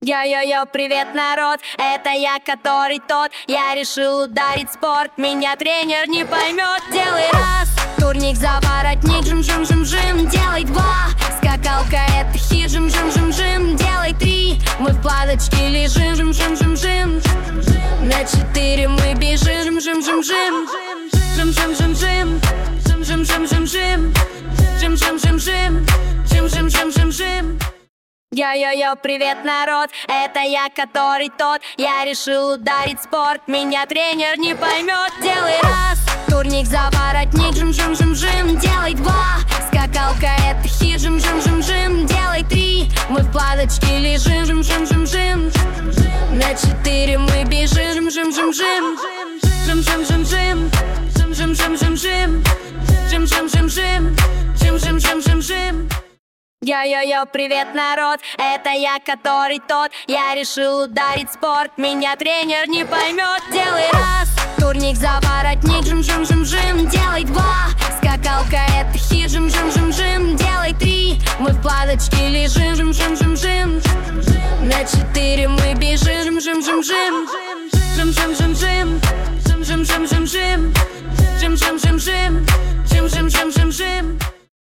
Йо-йо-йо, привет, народ, это я, который тот. Я решил ударить спорт, меня тренер не поймет. Делай раз, турник за воротник, жим-жим-жим-жим. Делай два, скакалка это хит, жим-жим-жим-жим. Делай три, мы в планочке лежим, жим-жим-жим-жим. На четыре мы бежим, жим-жим-жим-жим. Жим-жим-жим-жим, жим-жим-жим-жим-жим. Жим-жим-жим-жим, жим-жим-жим-жим-жим. Йо-йо-йо, привет, народ, это я, который тот. Я решил ударить спорт, меня тренер не поймет. Делай раз, турник за воротник, жим-жим-жим-жим. Делай два, скакалка это хит, жим-жим-жим-жим. Делай три, мы в планочке лежим, жим-жим-жим-жим. На четыре мы бежим, жим-жим-жим-жим. Жим-жим-жим-жим, жим-жим-жим-жим-жим. Жим-жим-жим-жим, жим-жим-жим-жим-жим. Йо-йо-йо, привет, народ, это я, который тот. Я решил ударить спорт, меня тренер не поймет. Делай раз, турник за воротник, жим-жим-жим-жим. Делай два, скакалка это хит, жим-жим-жим-жим. Делай три, мы в планочке лежим, жим-жим-жим-жим. На четыре мы бежим, жим-жим-жим. Жим-жим-жим-жим, жим-жим-жим-жим-жим. Жим-жим-жим-жим.